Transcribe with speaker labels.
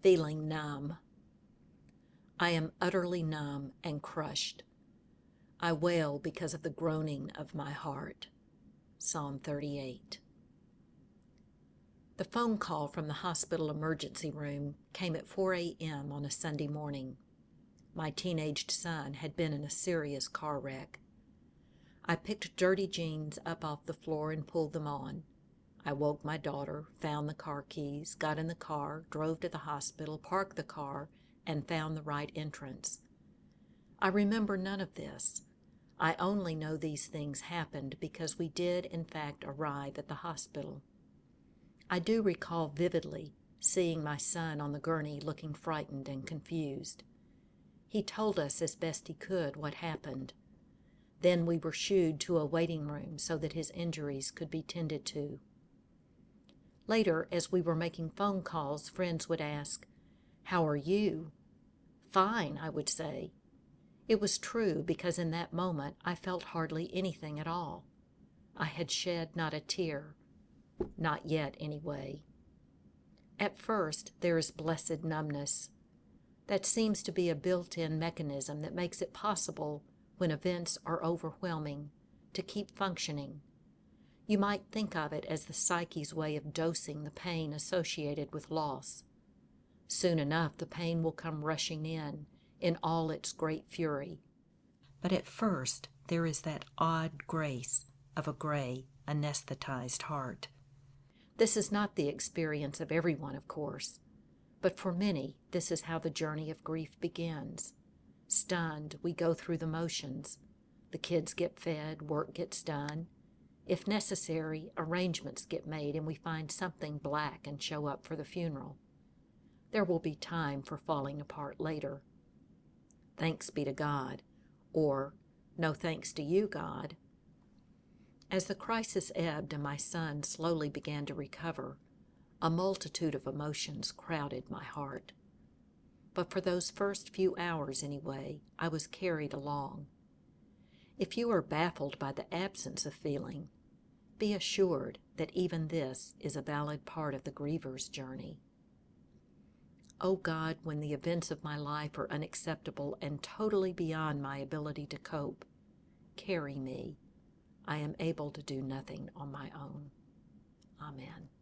Speaker 1: feeling numb. I am utterly numb and crushed. I wail because of the groaning of my heart. Psalm 38. The phone call from the hospital emergency room came at 4 a.m. on a Sunday morning. My teenaged son had been in a serious car wreck. I picked dirty jeans up off the floor and pulled them on. I woke my daughter, found the car keys, got in the car, drove to the hospital, parked the car, and found the right entrance. I remember none of this. I only know these things happened because we did, in fact, arrive at the hospital. I do recall vividly seeing my son on the gurney looking frightened and confused. He told us as best he could what happened. Then we were shooed to a waiting room so that his injuries could be tended to. Later, as we were making phone calls, friends would ask, "How are you?" "Fine," I would say. It was true because in that moment I felt hardly anything at all. I had shed not a tear. Not yet, anyway. At first, there is blessed numbness. That seems to be a built-in mechanism that makes it possible, when events are overwhelming, to keep functioning. You might think of it as the psyche's way of dosing the pain associated with loss. Soon enough, the pain will come rushing in all its great fury. But at first, there is that odd grace of a gray, anesthetized heart. This is not the experience of everyone, of course, but for many, this is how the journey of grief begins. Stunned, we go through the motions. The kids get fed, work gets done. If necessary, arrangements get made and we find something black and show up for the funeral. There will be time for falling apart later. Thanks be to God, or no thanks to you, God. As the crisis ebbed and my son slowly began to recover, a multitude of emotions crowded my heart. But for those first few hours anyway, I was carried along. If you are baffled by the absence of feeling, be assured that even this is a valid part of the griever's journey. O God, when the events of my life are unacceptable and totally beyond my ability to cope, carry me. I am able to do nothing on my own. Amen.